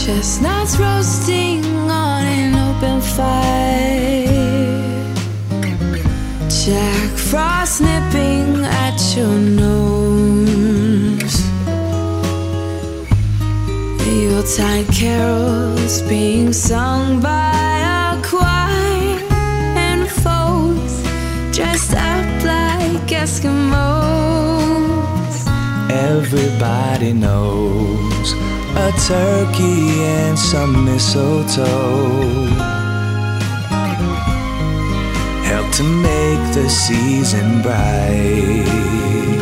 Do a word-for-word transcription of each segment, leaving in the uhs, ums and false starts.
Chestnuts roasting on an open fire, Jack Frost nipping at your nose, Yuletide carols being sung by a choir, and folks dressed up like Eskimos. Everybody knows a turkey and some mistletoe help to make the season bright.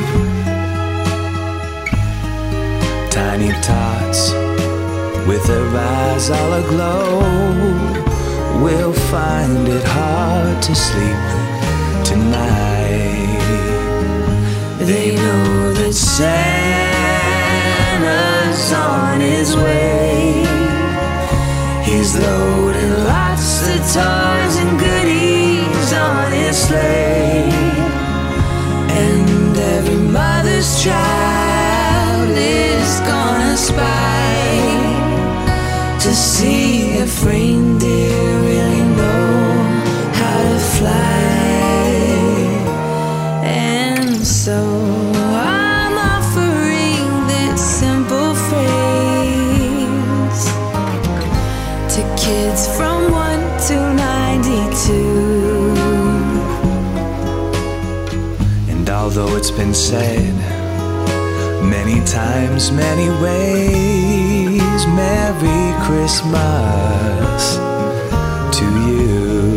Tiny tots with their eyes all aglow will find it hard to sleep tonight. They know that Santa's on his way. He's loading lots of toys and goodies on his sleigh, and every mother's child is gonna spy to see if reindeer really know how to fly. And so I'm offering this simple phrase to kids from one to ninety-two. And although it's been said many times, many ways, Merry Christmas to you.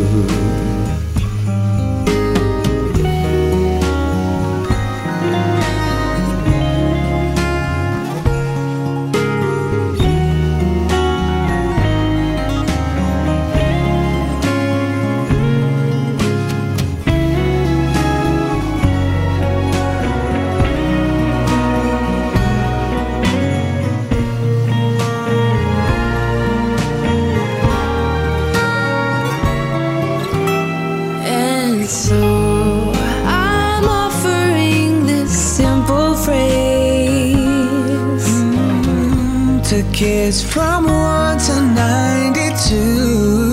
So I'm offering this simple phrase mm, to kids from one to ninety-two.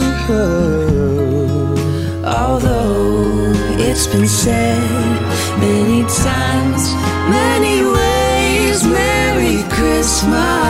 Although it's been said many times, many ways, Merry Christmas.